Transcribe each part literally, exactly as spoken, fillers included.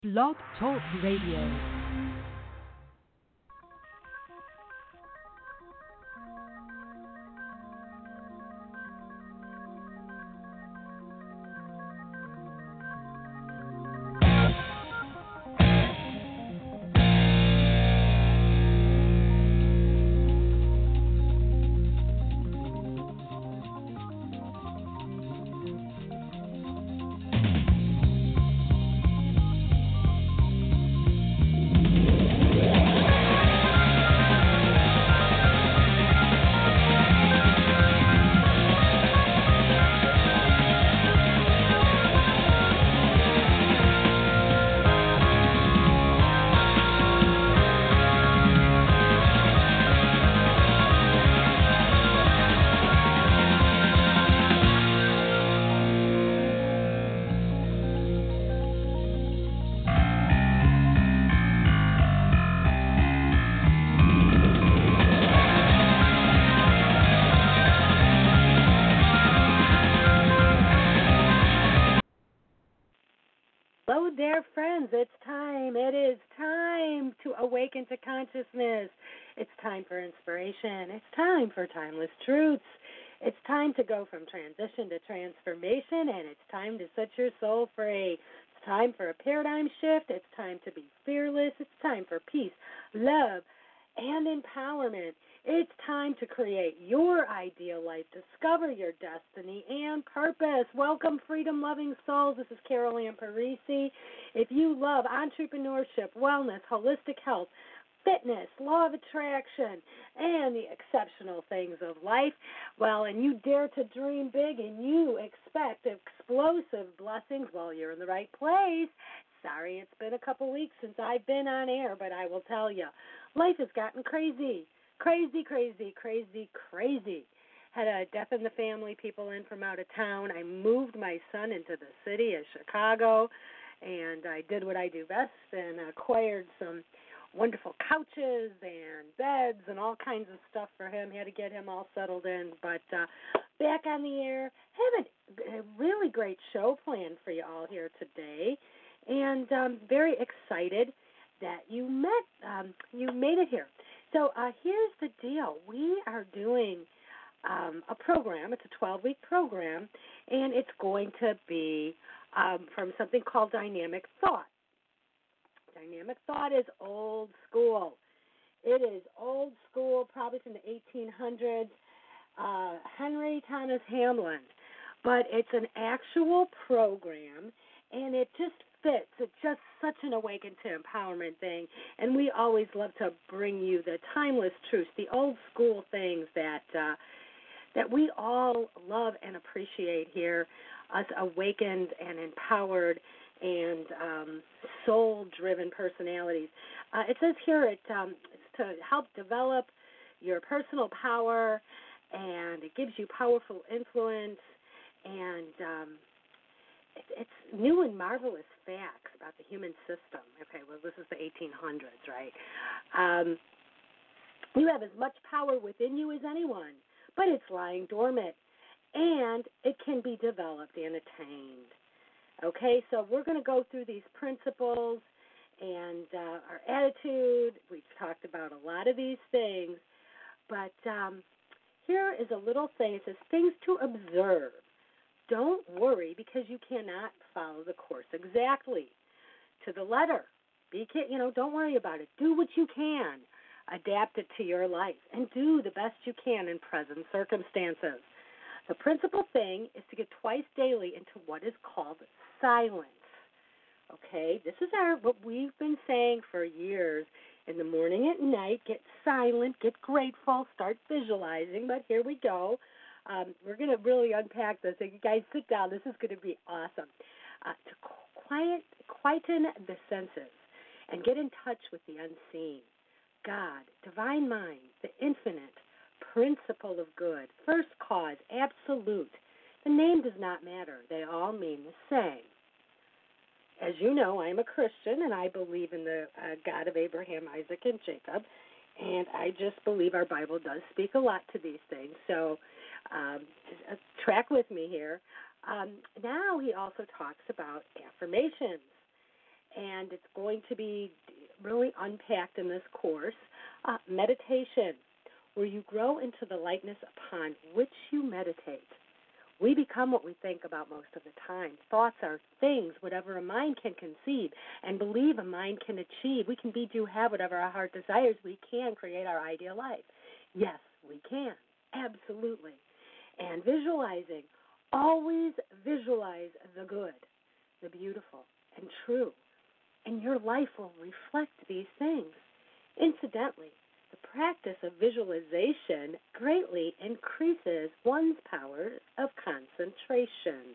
Blog Talk Radio. Hello there, friends. It's time. It is time to awaken to consciousness. It's time for inspiration. It's time for timeless truths. It's time to go from transition to transformation, and it's time to set your soul free. It's time for a paradigm shift. It's time to be fearless. It's time for peace, love, and empowerment. It's time to create your ideal life, discover your destiny and purpose. Welcome, freedom-loving souls. This is Carol Ann Parisi. If you love entrepreneurship, wellness, holistic health, fitness, law of attraction, and the exceptional things of life, well, and you dare to dream big and you expect explosive blessings, well, you're in the right place. Sorry, it's been a couple weeks since I've been on air, but I will tell you, life has gotten crazy. Crazy, crazy, crazy, crazy. Had a death in the family, people in from out of town. I moved my son into the city of Chicago, and I did what I do best and acquired some wonderful couches and beds and all kinds of stuff for him. Had to get him all settled in. But uh, back on the air, have a, a really great show planned for you all here today, and um, very excited that you met, um, you made it here. So uh, here's the deal. We are doing um, a program. It's a twelve-week program, and it's going to be um, from something called Dynamic Thought. Dynamic Thought is old school. It is old school, probably from the eighteen hundreds, uh, Henry Thomas Hamlin. But it's an actual program, and it just fits. It's just such an awaken to empowerment thing, and we always love to bring you the timeless truths, the old school things that uh, that we all love and appreciate here, us awakened and empowered and um, soul-driven personalities. Uh, it says here it, um, it's to help develop your personal power, and it gives you powerful influence, and um, it's new and marvelous facts about the human system. Okay, well, this is the eighteen hundreds, right? Um, you have as much power within you as anyone, but it's lying dormant, and it can be developed and attained. Okay, so we're going to go through these principles and uh, our attitude. We've talked about a lot of these things, but um, here is a little thing. It says things to observe. Don't worry because you cannot follow the course exactly to the letter. Be, you know, don't worry about it. Do what you can. Adapt it to your life and do the best you can in present circumstances. The principal thing is to get twice daily into what is called silence. Okay, this is our what we've been saying for years. In the morning, at night, get silent, get grateful, start visualizing. But here we go. Um, we're going to really unpack this. So you guys sit down. This is going to be awesome. Uh, to quiet, quieten the senses and get in touch with the unseen. God, divine mind, the infinite, principle of good, first cause, absolute. The name does not matter. They all mean the same. As you know, I am a Christian, and I believe in the uh, God of Abraham, Isaac, and Jacob. And I just believe our Bible does speak a lot to these things. So um, track with me here. Um, now he also talks about affirmations. and it's going to be really unpacked in this course. Uh, meditation, where you grow into the lightness upon which you meditate. We become what we think about most of the time. Thoughts are things, whatever a mind can conceive and believe a mind can achieve. We can be, do, have whatever our heart desires. We can create our ideal life. Yes, we can. Absolutely. And visualizing. Always visualize the good, the beautiful, and true. And your life will reflect these things. Incidentally, the practice of visualization greatly increases one's power of concentration.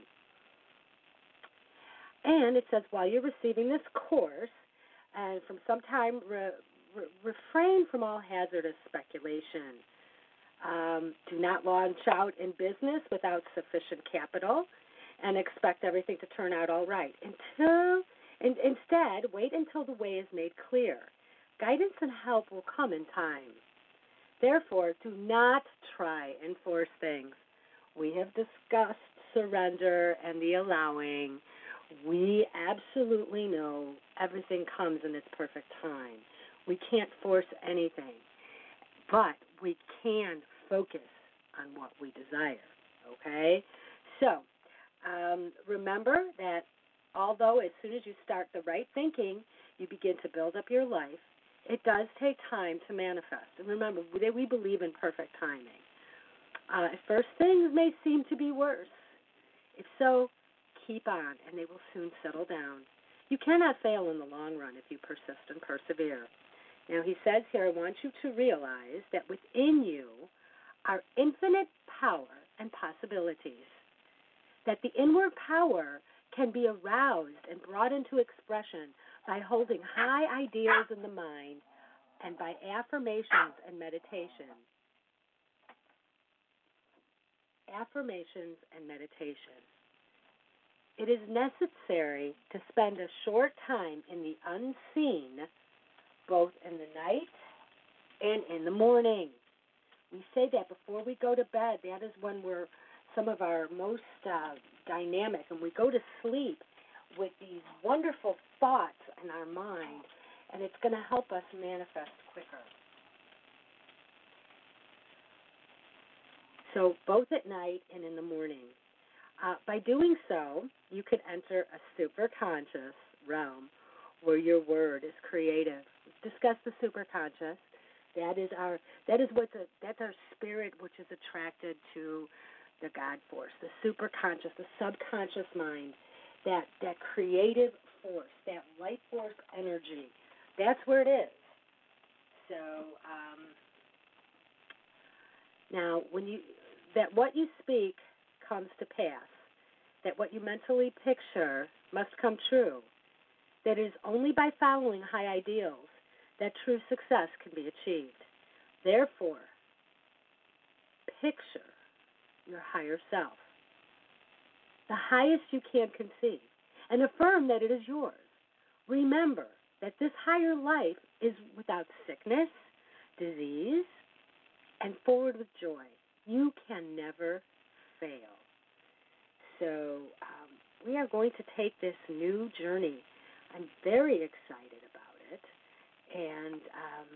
And it says, while you're receiving this course, and from some time, re- re- refrain from all hazardous speculation. Um, do not launch out in business without sufficient capital and expect everything to turn out all right. Until, in, instead, wait until the way is made clear. Guidance and help will come in time. Therefore, do not try and force things. We have discussed surrender and the allowing. We absolutely know everything comes in its perfect time. We can't force anything, but we can focus on what we desire, okay? So um, remember that although as soon as you start the right thinking, you begin to build up your life, it does take time to manifest. And remember, we, we believe in perfect timing. Uh, at first, things may seem to be worse. If so, keep on, and they will soon settle down. You cannot fail in the long run if you persist and persevere. Now, he says here, I want you to realize that within you are infinite power and possibilities, that the inward power can be aroused and brought into expression by holding high ideals in the mind and by affirmations and meditation. Affirmations and meditation. It is necessary to spend a short time in the unseen, both in the night and in the morning. We say that before we go to bed. That is when we're some of our most uh, dynamic, and we go to sleep with these wonderful thoughts in our mind, and it's going to help us manifest quicker. So both at night and in the morning. Uh, by doing so, you could enter a superconscious realm where your word is creative. We've discussed the superconscious. That is our that is what the that's our spirit, which is attracted to the God force, the superconscious, the subconscious mind, that that creative force, that life force energy. That's where it is. So um, now, when you that what you speak comes to pass, that what you mentally picture must come true. That it is only by following high ideals that true success can be achieved. Therefore, picture your higher self, the highest you can conceive, and affirm that it is yours. Remember that this higher life is without sickness, disease, and forward with joy. You can never fail. So um, we are going to take this new journey. I'm very excited about it, and um,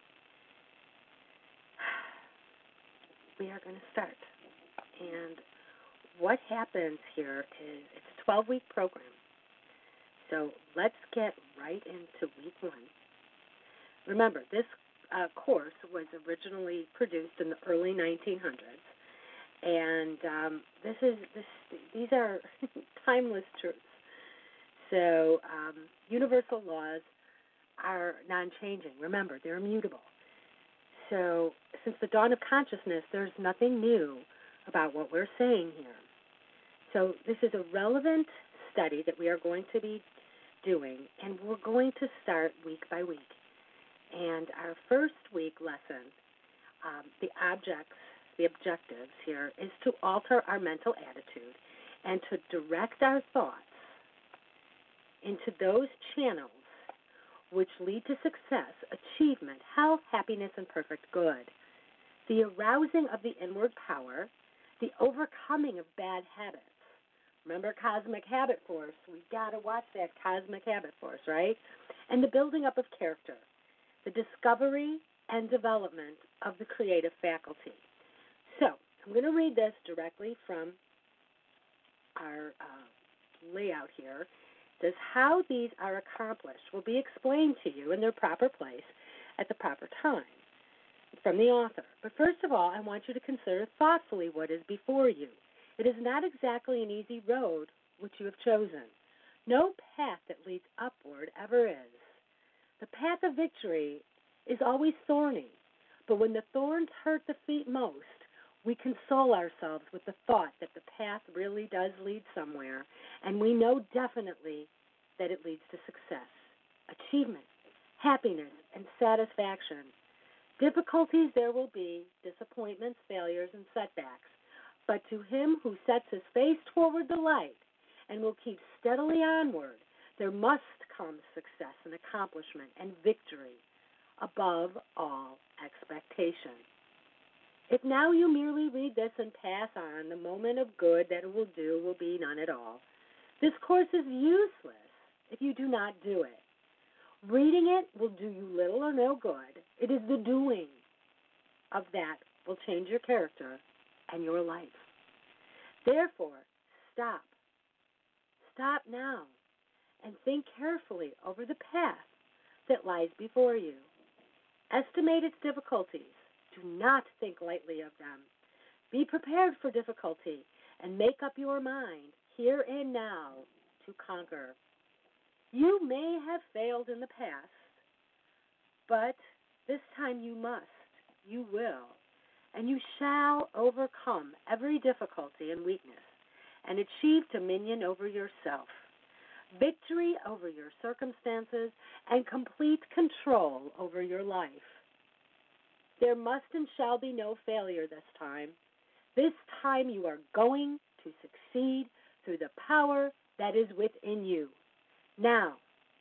we are going to start. And what happens here is it's a twelve-week program. So let's get right into week one. Remember, this uh, course was originally produced in the early nineteen hundreds, and um, this is this. These are timeless truths. So um, universal laws are non-changing. Remember, they're immutable. So since the dawn of consciousness, there's nothing new about what we're saying here. So this is a relevant study that we are going to be doing, and we're going to start week by week. And our first week lesson, um, the objects, the objectives here, is to alter our mental attitude and to direct our thoughts into those channels which lead to success, achievement, health, happiness, and perfect good. The arousing of the inward power, the overcoming of bad habits, Remember cosmic habit force? We've got to watch that cosmic habit force, right? And the building up of character, the discovery and development of the creative faculty. So I'm going to read this directly from our uh, layout here. It says, how these are accomplished will be explained to you in their proper place at the proper time from the author. But first of all, I want you to consider thoughtfully what is before you. It is not exactly an easy road which you have chosen. No path that leads upward ever is. The path of victory is always thorny, but when the thorns hurt the feet most, we console ourselves with the thought that the path really does lead somewhere, and we know definitely that it leads to success, achievement, happiness, and satisfaction. Difficulties there will be, disappointments, failures, and setbacks, but to him who sets his face toward the light and will keep steadily onward, there must come success and accomplishment and victory above all expectation. If now you merely read this and pass on, the moment of good that it will do will be none at all. This course is useless if you do not do it. Reading it will do you little or no good. It is the doing of that will change your character and your life. Therefore, stop. Stop now and think carefully over the path that lies before you. Estimate its difficulties. Do not think lightly of them. Be prepared for difficulty and make up your mind here and now to conquer. You may have failed in the past, but this time you must, you will, and you shall overcome every difficulty and weakness and achieve dominion over yourself, victory over your circumstances, and complete control over your life. There must and shall be no failure this time. This time you are going to succeed through the power that is within you. Now,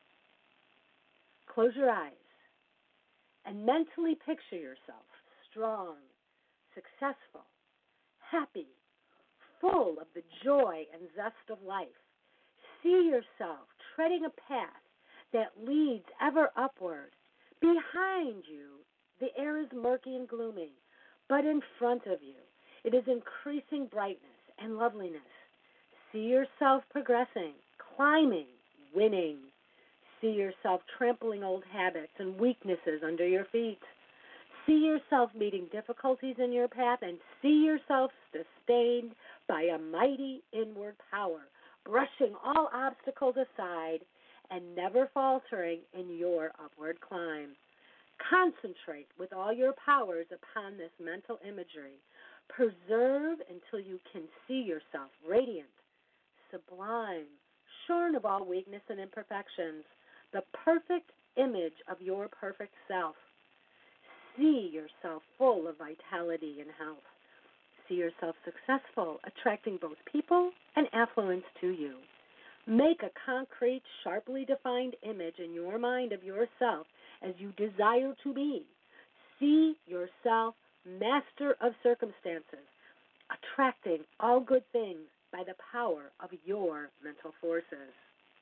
close your eyes and mentally picture yourself strong, successful, happy, full of the joy and zest of life. See yourself treading a path that leads ever upward. Behind you, the air is murky and gloomy, but in front of you, it is increasing brightness and loveliness. See yourself progressing, climbing, winning. See yourself trampling old habits and weaknesses under your feet. See yourself meeting difficulties in your path and see yourself sustained by a mighty inward power, brushing all obstacles aside and never faltering in your upward climb. Concentrate with all your powers upon this mental imagery. Preserve until you can see yourself radiant, sublime, shorn of all weakness and imperfections, the perfect image of your perfect self. See yourself full of vitality and health. See yourself successful, attracting both people and affluence to you. Make a concrete, sharply defined image in your mind of yourself as you desire to be. See yourself master of circumstances, attracting all good things by the power of your mental forces.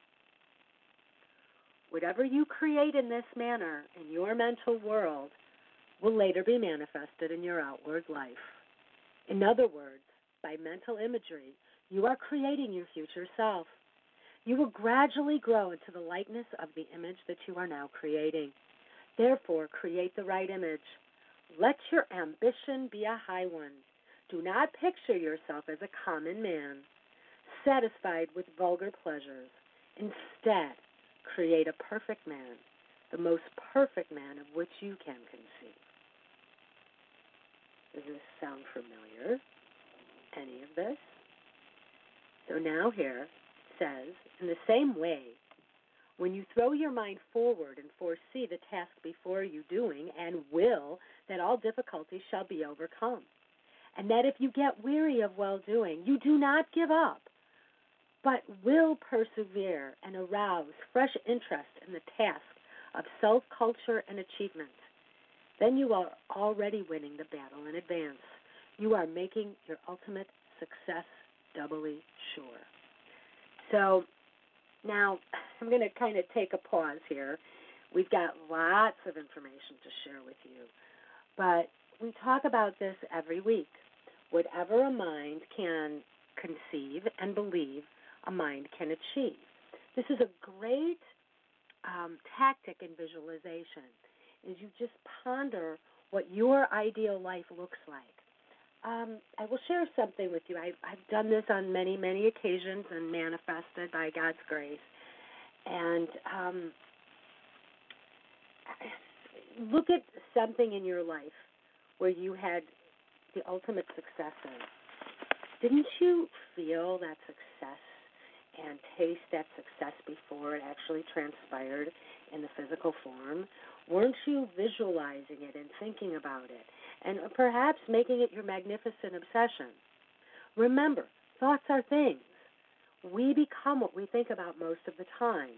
Whatever you create in this manner in your mental world will later be manifested in your outward life. In other words, by mental imagery, you are creating your future self. You will gradually grow into the likeness of the image that you are now creating. Therefore, create the right image. Let your ambition be a high one. Do not picture yourself as a common man, satisfied with vulgar pleasures. Instead, create a perfect man, the most perfect man of which you can conceive. Does this sound familiar? Any of this? So now here it says, in the same way, when you throw your mind forward and foresee the task before you doing and will that all difficulties shall be overcome, and that if you get weary of well-doing, you do not give up, but will persevere and arouse fresh interest in the task of self-culture and achievement, then you are already winning the battle in advance. You are making your ultimate success doubly sure. So now I'm going to kind of take a pause here. We've got lots of information to share with you, but we talk about this every week. Whatever a mind can conceive and believe, a mind can achieve. This is a great um, tactic in visualization, is you just ponder what your ideal life looks like. Um, I will share something with you. I, I've done this on many, many occasions and manifested by God's grace. And um, look at something in your life where you had the ultimate success in. Didn't you feel that success and taste that success before it actually transpired in the physical form? Weren't you visualizing it and thinking about it and perhaps making it your magnificent obsession? Remember, thoughts are things. We become what we think about most of the time.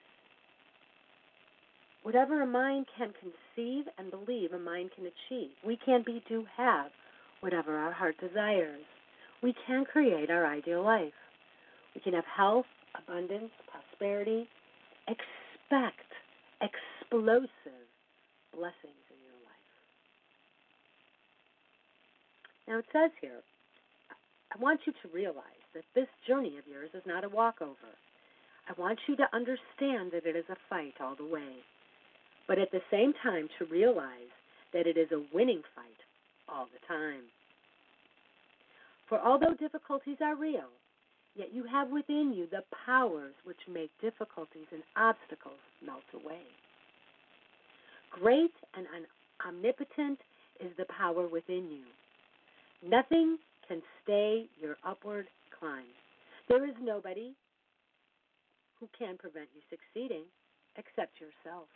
Whatever a mind can conceive and believe, a mind can achieve. We can be, do, have whatever our heart desires. We can create our ideal life. We can have health, abundance, prosperity. Expect explosive blessings in your life. Now it says here, I want you to realize that this journey of yours is not a walkover. I want you to understand that it is a fight all the way, but at the same time to realize that it is a winning fight all the time. For although difficulties are real, yet you have within you the powers which make difficulties and obstacles melt away. Great and omnipotent is the power within you. Nothing can stay your upward climb. There is nobody who can prevent you succeeding except yourself.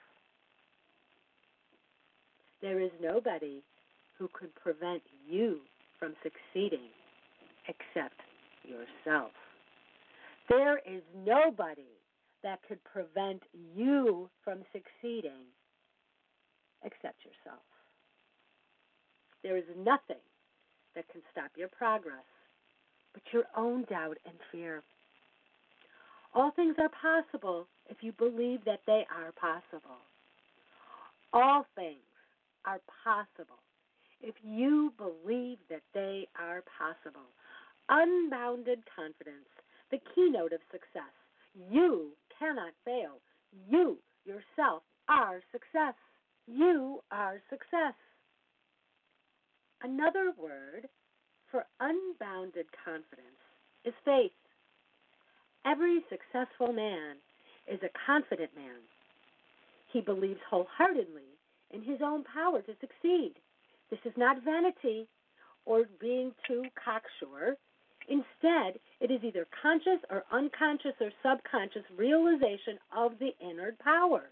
There is nobody who could prevent you from succeeding except yourself. There is nobody that could prevent you from succeeding except yourself. There is nothing that can stop your progress but your own doubt and fear. All things are possible if you believe that they are possible. All things are possible if you believe that they are possible. Unbounded confidence, the keynote of success. You cannot fail. You yourself are success. You are success. Another word for unbounded confidence is faith. Every successful man is a confident man. He believes wholeheartedly in his own power to succeed. This is not vanity or being too cocksure. Instead, it is either conscious or unconscious or subconscious realization of the inner power.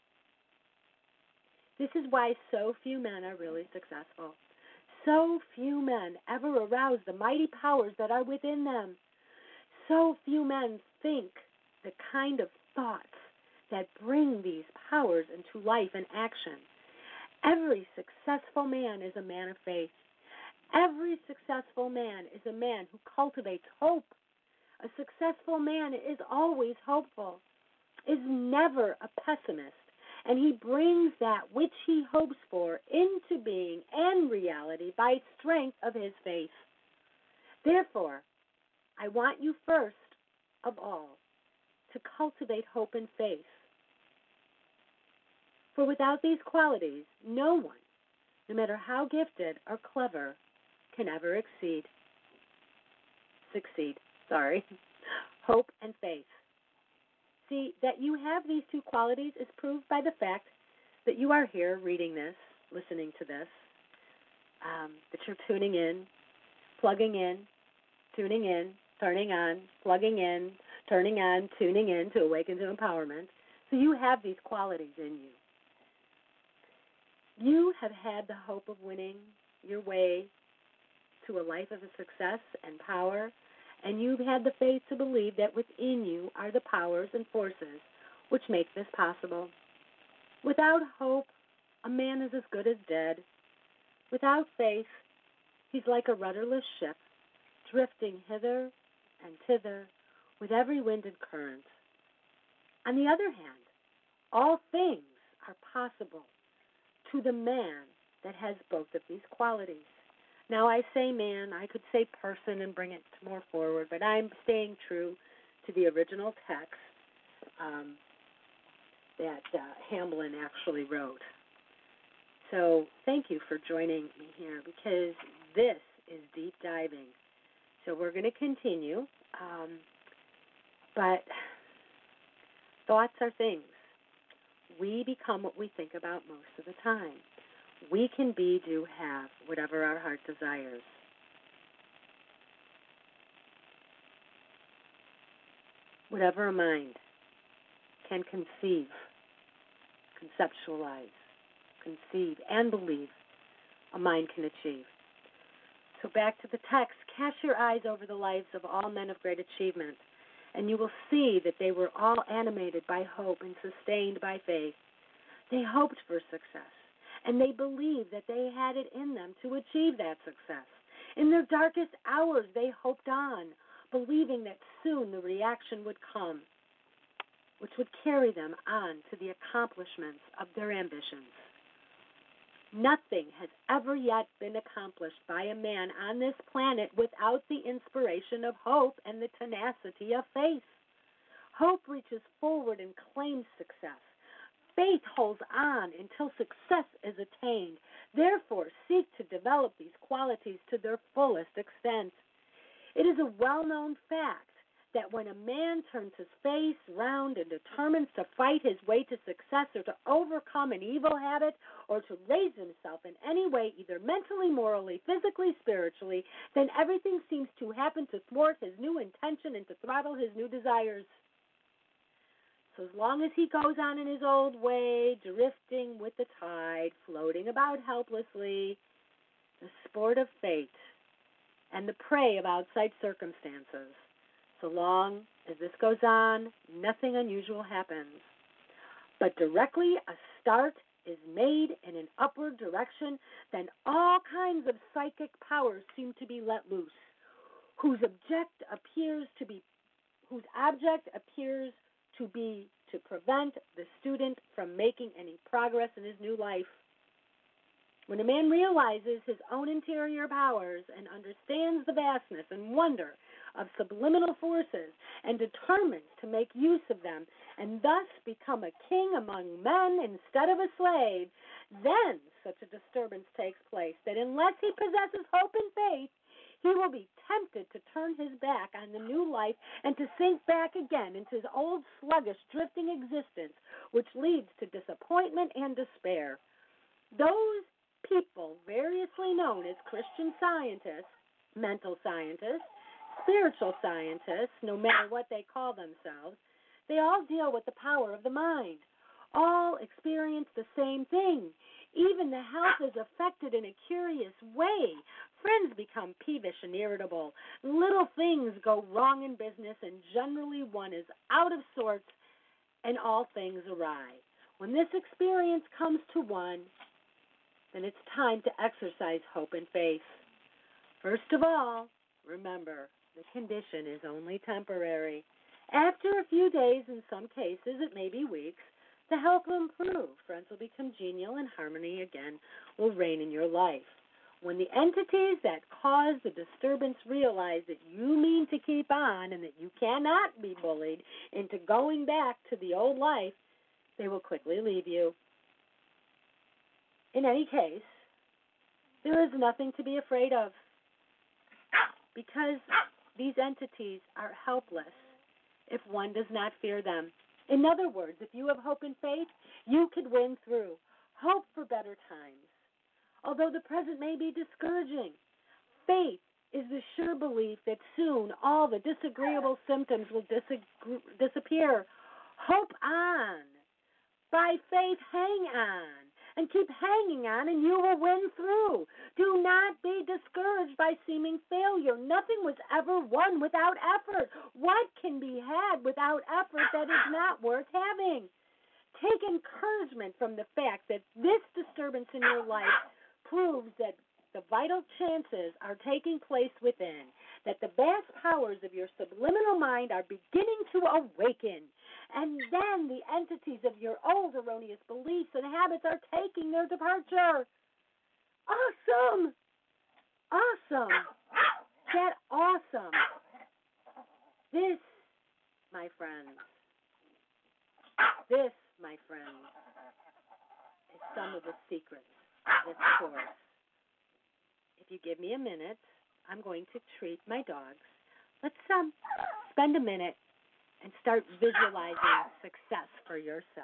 This is why so few men are really successful. So few men ever arouse the mighty powers that are within them. So few men think the kind of thoughts that bring these powers into life and action. Every successful man is a man of faith. Every successful man is a man who cultivates hope. A successful man is always hopeful, is never a pessimist, and he brings that which he hopes for into being and reality by strength of his faith. Therefore, I want you first of all to cultivate hope and faith. For without these qualities, no one, no matter how gifted or clever, can ever exceed, succeed, sorry, hope and faith. See, that you have these two qualities is proved by the fact that you are here reading this, listening to this, um, that you're tuning in, plugging in, tuning in, turning on, plugging in, turning on, tuning in to Awaken to Empowerment. So you have these qualities in you. You have had the hope of winning your way to a life of success and power, and you've had the faith to believe that within you are the powers and forces which make this possible. Without hope, a man is as good as dead. Without faith, he's like a rudderless ship, drifting hither and thither, with every wind and current. On the other hand, all things are possible to the man that has both of these qualities. Now, I say man, I could say person and bring it more forward, but I'm staying true to the original text um, that uh, Hamblin actually wrote. So thank you for joining me here, because this is deep diving. So we're going to continue, um, but thoughts are things. We become what we think about most of the time. We can be, do, have, whatever our heart desires. Whatever a mind can conceive, conceptualize, conceive, and believe, a mind can achieve. So back to the text, cast your eyes over the lives of all men of great achievement, and you will see that they were all animated by hope and sustained by faith. They hoped for success, and they believed that they had it in them to achieve that success. In their darkest hours, they hoped on, believing that soon the reaction would come, which would carry them on to the accomplishments of their ambitions. Nothing has ever yet been accomplished by a man on this planet without the inspiration of hope and the tenacity of faith. Hope reaches forward and claims success. Faith holds on until success is attained. Therefore, seek to develop these qualities to their fullest extent. It is a well-known fact that when a man turns his face round and determines to fight his way to success or to overcome an evil habit or to raise himself in any way, either mentally, morally, physically, spiritually, then everything seems to happen to thwart his new intention and to throttle his new desires. So as long as he goes on in his old way, drifting with the tide, floating about helplessly, the sport of fate, and the prey of outside circumstances, so long as this goes on, nothing unusual happens. But directly a start is made in an upward direction, then all kinds of psychic powers seem to be let loose, whose object appears to be, whose object appears to be to prevent the student from making any progress in his new life. When a man realizes his own interior powers and understands the vastness and wonder of subliminal forces and determines to make use of them and thus become a king among men instead of a slave, then such a disturbance takes place that unless he possesses hope and faith, he will be tempted to turn his back on the new life and to sink back again into his old sluggish, drifting existence, which leads to disappointment and despair. Those people, variously known as Christian scientists, mental scientists, spiritual scientists, no matter what they call themselves, they all deal with the power of the mind. All experience the same thing. Even the health is affected in a curious way. Friends become peevish and irritable. Little things go wrong in business, and generally one is out of sorts, and all things awry. When this experience comes to one, then it's time to exercise hope and faith. First of all, remember, the condition is only temporary. After a few days, in some cases it may be weeks, the health will improve. Friends will become genial, and harmony again will reign in your life. When the entities that cause the disturbance realize that you mean to keep on and that you cannot be bullied into going back to the old life, they will quickly leave you. In any case, there is nothing to be afraid of, because these entities are helpless if one does not fear them. In other words, if you have hope and faith, you could win through. Hope for better times. Although the present may be discouraging, faith is the sure belief that soon all the disagreeable symptoms will dis- disappear. Hope on. By faith, hang on. And keep hanging on, and you will win through. Do not be discouraged by seeming failure. Nothing was ever won without effort. What can be had without effort that is not worth having? Take encouragement from the fact that this disturbance in your life proves that the vital chances are taking place within, that the vast powers of your subliminal mind are beginning to awaken, and then the entities of your old erroneous beliefs and habits are taking their departure. Awesome! Awesome! Get awesome! This, my friends, this, my friends, is some of the secrets of this course. If you give me a minute, I'm going to treat my dogs. Let's um spend a minute and start visualizing success for yourself.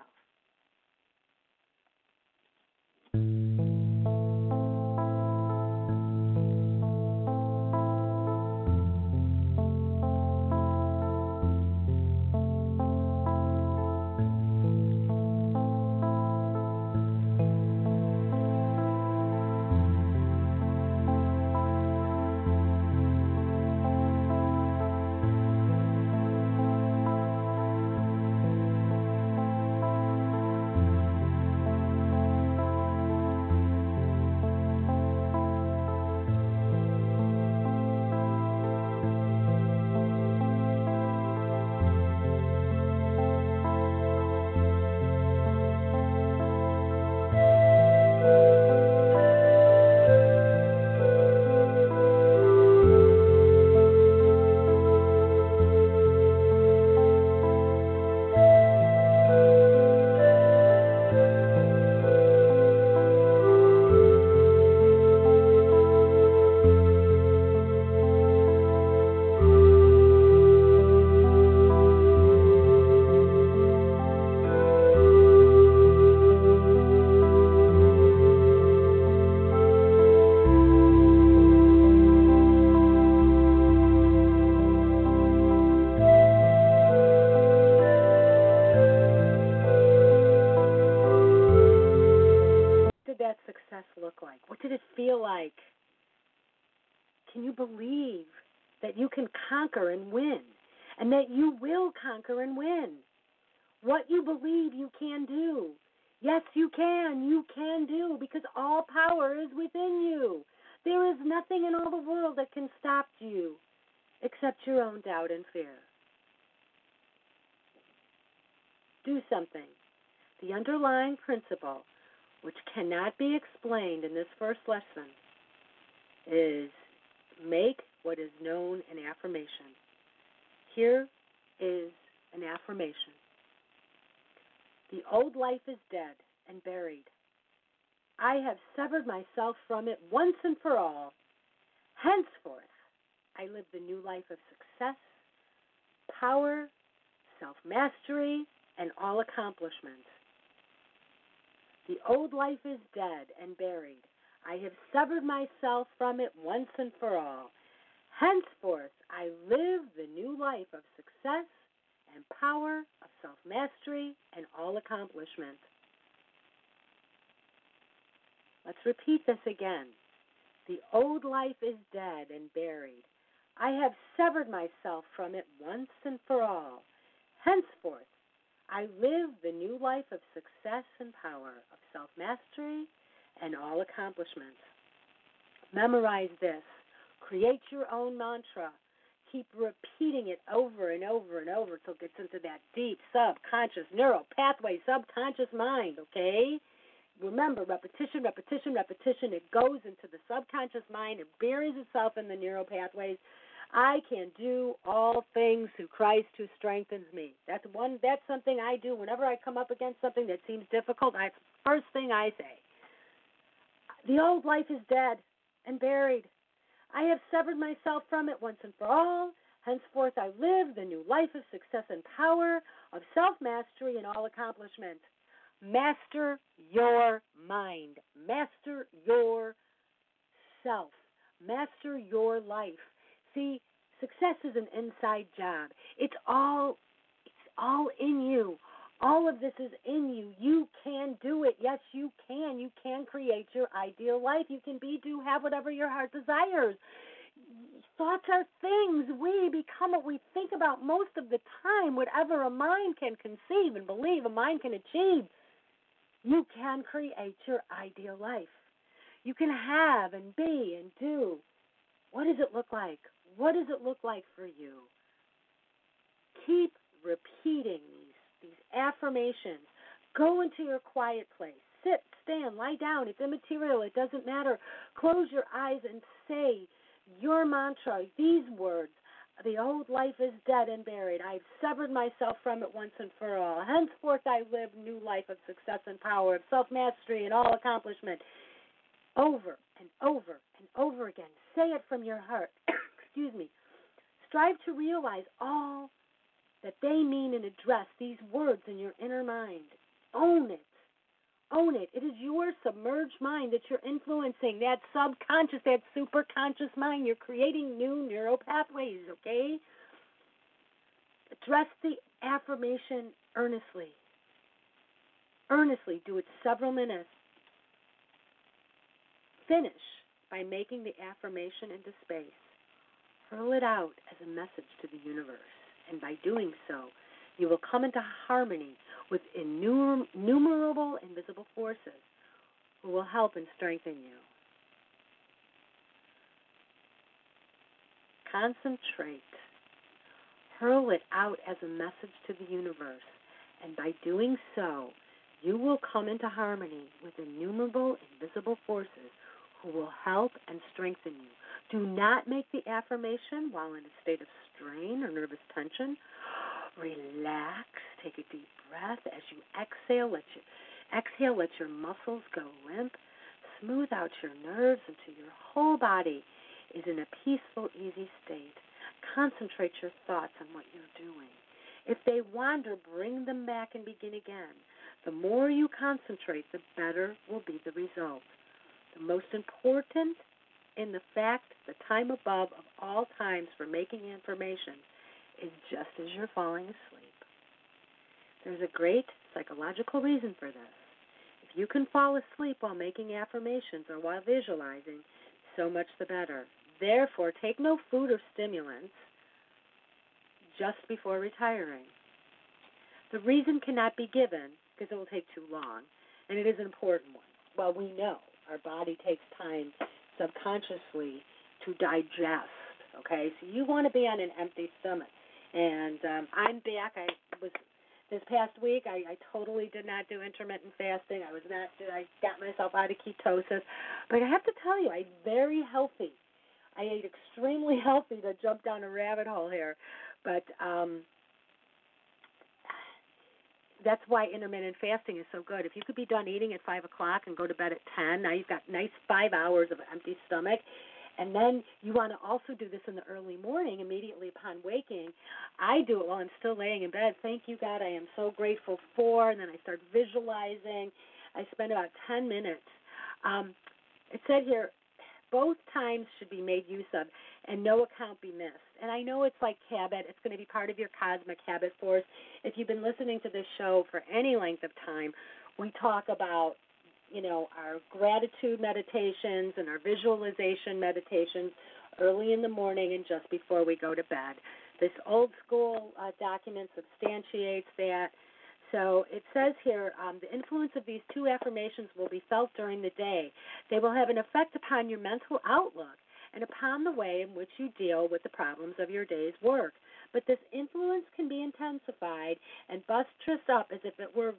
Look like? What did it feel like? Can you believe that you can conquer and win, and that you will conquer and win? What you believe you can do. Yes, you can. You can do, because all power is within you. There is nothing in all the world that can stop you except your own doubt and fear. Do something. The underlying principle, which cannot be explained in this first lesson, is make what is known an affirmation. Here is an affirmation. The old life is dead and buried. I have severed myself from it once and for all. Henceforth, I live the new life of success, power, self-mastery, and all accomplishment. The old life is dead and buried. I have severed myself from it once and for all. Henceforth, I live the new life of success and power, of self-mastery, and all accomplishment. Let's repeat this again. The old life is dead and buried. I have severed myself from it once and for all. Henceforth, I live the new life of success and power, of self-mastery, and all accomplishments. Memorize this. Create your own mantra. Keep repeating it over and over and over until it gets into that deep subconscious neural pathway, subconscious mind, okay? Remember, repetition, repetition, repetition. It goes into the subconscious mind. It buries itself in the neural pathways. I can do all things through Christ who strengthens me. That's one. That's something I do whenever I come up against something that seems difficult. I, first thing I say, the old life is dead and buried. I have severed myself from it once and for all. Henceforth, I live the new life of success and power, of self-mastery and all accomplishment. Master your mind. Master your self. Master your life. See, success is an inside job. It's all, it's all in you. All of this is in you. You can do it. Yes, you can. You can create your ideal life. You can be, do, have whatever your heart desires. Thoughts are things. We become what we think about most of the time. Whatever a mind can conceive and believe, a mind can achieve. You can create your ideal life. You can have and be and do. What does it look like? What does it look like for you? Keep repeating these, these affirmations. Go into your quiet place. Sit, stand, lie down. It's immaterial. It doesn't matter. Close your eyes and say your mantra, these words. The old life is dead and buried. I've severed myself from it once and for all. Henceforth I live new life of success and power, of self-mastery and all accomplishment. Over and over and over again. Say it from your heart. Excuse me. Strive to realize all that they mean and address these words in your inner mind. Own it. Own it. It is your submerged mind that you're influencing, that subconscious, that superconscious mind. You're creating new neural pathways, okay? Address the affirmation earnestly. Earnestly. Do it several minutes. Finish by making the affirmation into space. Hurl it out as a message to the universe. And by doing so, you will come into harmony with innumerable invisible forces who will help and strengthen you. Concentrate. Hurl it out as a message to the universe. And by doing so, you will come into harmony with innumerable invisible forces who will help and strengthen you. Do not make the affirmation while in a state of strain or nervous tension. Relax. Take a deep breath. As you exhale, let your, exhale, let your muscles go limp. Smooth out your nerves until your whole body is in a peaceful, easy state. Concentrate your thoughts on what you're doing. If they wander, bring them back and begin again. The more you concentrate, the better will be the result. The most important in the fact, the time above of all times for making affirmations is just as you're falling asleep. There's a great psychological reason for this. If you can fall asleep while making affirmations or while visualizing, so much the better. Therefore, take no food or stimulants just before retiring. The reason cannot be given because it will take too long, and it is an important one. Well, we know our body takes time subconsciously to digest, okay? So you want to be on an empty stomach. And um, I'm back. I was this past week, I, I totally did not do intermittent fasting. I was not, I got myself out of ketosis. But I have to tell you, I'm very healthy. I ate extremely healthy to jump down a rabbit hole here. But um, that's why intermittent fasting is so good. If you could be done eating at five o'clock and go to bed at ten, now you've got nice five hours of empty stomach. And then you want to also do this in the early morning, immediately upon waking. I do it while I'm still laying in bed. Thank you, God, I am so grateful for. And then I start visualizing. I spend about ten minutes. Um, it said here, both times should be made use of, and no account be missed. And I know it's like habit. It's going to be part of your cosmic habit force. If you've been listening to this show for any length of time, we talk about, you know, our gratitude meditations and our visualization meditations early in the morning and just before we go to bed. This old school uh, document substantiates that. So it says here, um, the influence of these two affirmations will be felt during the day. They will have an effect upon your mental outlook and upon the way in which you deal with the problems of your day's work. But this influence can be intensified and buttressed up as if it were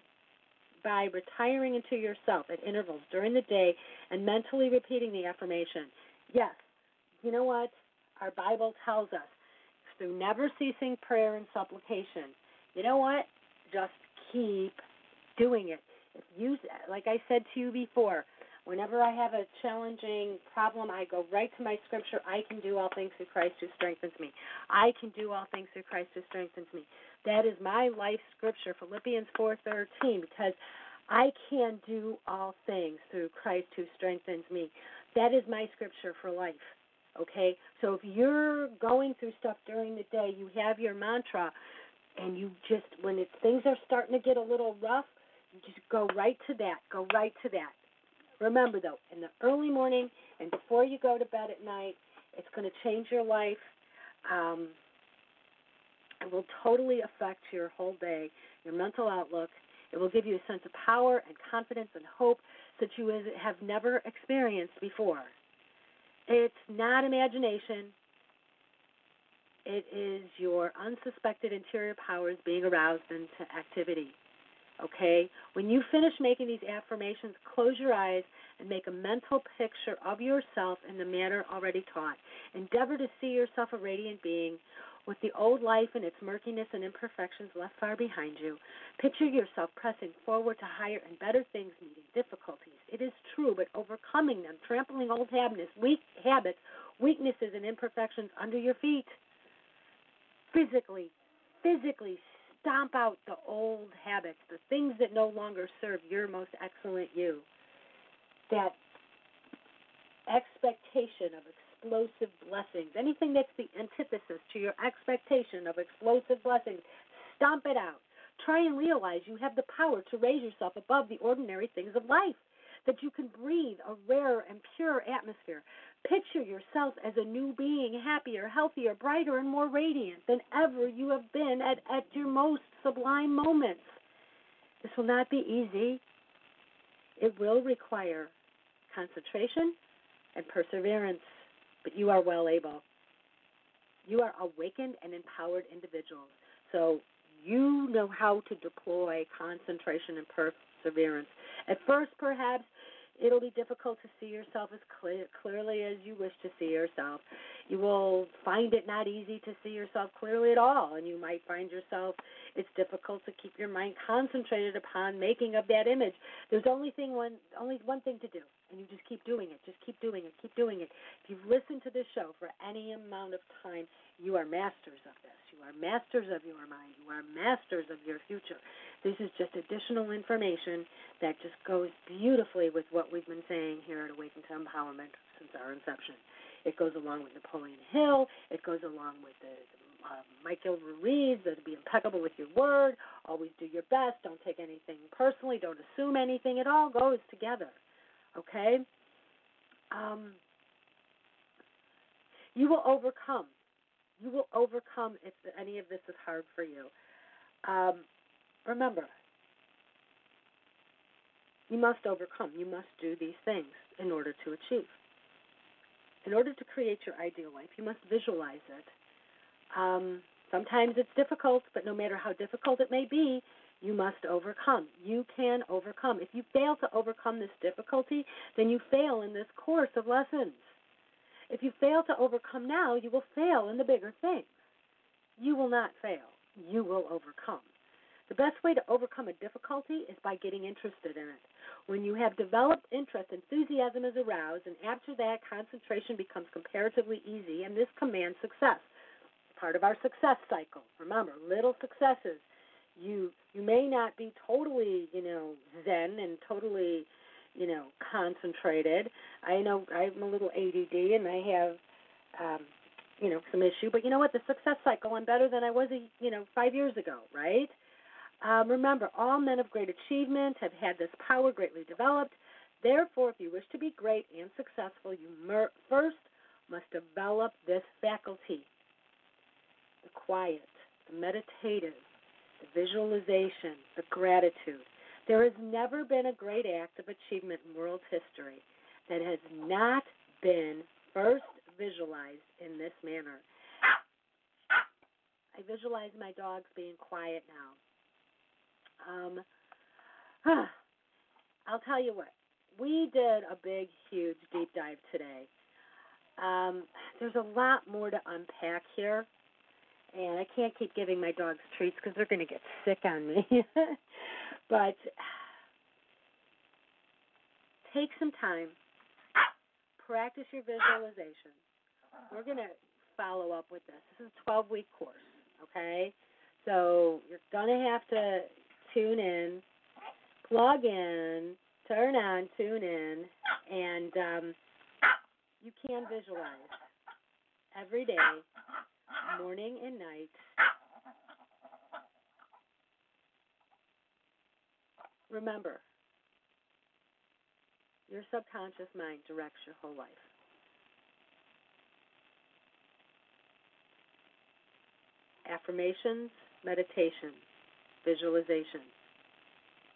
by retiring into yourself at intervals during the day and mentally repeating the affirmation. Yes, you know what? Our Bible tells us through never ceasing prayer and supplication. You know what? Just keep doing it. If you, like I said to you before, whenever I have a challenging problem, I go right to my scripture. I can do all things through Christ who strengthens me. I can do all things through Christ who strengthens me. That is my life scripture, Philippians four thirteen, because I can do all things through Christ who strengthens me. That is my scripture for life, okay? So if you're going through stuff during the day, you have your mantra, and you just, when it, things are starting to get a little rough, you just go right to that, go right to that. Remember, though, in the early morning and before you go to bed at night, it's going to change your life. Um, it will totally affect your whole day, your mental outlook, It will give you a sense of power and confidence and hope that you have never experienced before. It's not imagination. It is your unsuspected interior powers being aroused into activity. Okay? When you finish making these affirmations, close your eyes and make a mental picture of yourself in the manner already taught. Endeavor to see yourself a radiant being with the old life and its murkiness and imperfections left far behind you. Picture yourself pressing forward to higher and better things, meeting difficulties. It is true, but overcoming them, trampling old habits, weak habits, weaknesses, and imperfections under your feet. Physically, physically stomp out the old habits, the things that no longer serve your most excellent you. That expectation of explosive blessings, anything that's the antithesis to your expectation of explosive blessings, stomp it out. Try and realize you have the power to raise yourself above the ordinary things of life, that you can breathe a rare and pure atmosphere. Picture yourself as a new being, happier, healthier, brighter, and more radiant than ever you have been at, at your most sublime moments. This will not be easy. It will require concentration and perseverance, but you are well able. You are awakened and empowered individuals, so you know how to deploy concentration and perseverance. At first, perhaps, it'll be difficult to see yourself as clear, clearly as you wish to see yourself. You will find it not easy to see yourself clearly at all, and you might find yourself, it's difficult to keep your mind concentrated upon making of that image. There's only thing one, only one thing to do, and you just keep doing it. Just keep doing it. Keep doing it. If you've listened to this show for any amount of time, you are masters of this. You are masters of your mind. You are masters of your future. This is just additional information that just goes beautifully with what we've been saying here at Awaken to Empowerment since our inception. It goes along with Napoleon Hill. It goes along with the, uh, Michael Ruiz, that to be impeccable with your word. Always do your best. Don't take anything personally. Don't assume anything. It all goes together. Okay? Um, you will overcome. You will overcome if any of this is hard for you. Um, remember, you must overcome. You must do these things in order to achieve. In order to create your ideal life, you must visualize it. Um, sometimes it's difficult, but no matter how difficult it may be, you must overcome. You can overcome. If you fail to overcome this difficulty, then you fail in this course of lessons. If you fail to overcome now, you will fail in the bigger things. You will not fail. You will overcome. The best way to overcome a difficulty is by getting interested in it. When you have developed interest, enthusiasm is aroused, and after that, concentration becomes comparatively easy, and this commands success. Part of our success cycle. Remember, little successes. You you may not be totally, you know, zen and totally, you know, concentrated. I know I'm a little A D D and I have, um, you know, some issue. But you know what? The success cycle, I'm better than I was, a, you know, five years ago, right? Um, remember, all men of great achievement have had this power greatly developed. Therefore, if you wish to be great and successful, you mer- first must develop this faculty, the quiet, the meditative, the visualization, the gratitude. There has never been a great act of achievement in world history that has not been first visualized in this manner. I visualize my dogs being quiet now. Um, I'll tell you what, we did a big, huge deep dive today. Um, there's a lot more to unpack here, and I can't keep giving my dogs treats because they're going to get sick on me. But take some time, practice your visualization. We're going to follow up with this. This is a twelve-week course, okay? So you're going to have to tune in, plug in, turn on, tune in, and um, you can visualize every day, morning and night. Remember, your subconscious mind directs your whole life. Affirmations, meditation, visualization.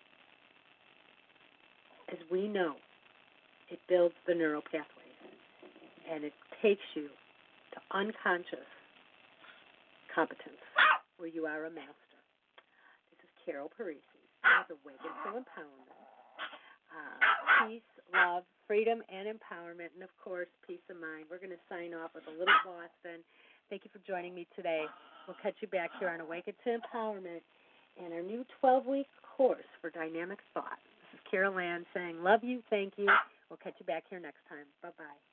as we know, it builds the neural pathways, and it takes you to unconscious competence, where you are a master. This is Carol Parisi with Awaken to Empowerment. Uh, peace, love, freedom, and empowerment, and of course, peace of mind. We're going to sign off with a little Boston. Thank you for joining me today. We'll catch you back here on Awaken to Empowerment and our new twelve-week course for dynamic thought. This is Carol Ann saying, love you, thank you. We'll catch you back here next time. Bye-bye.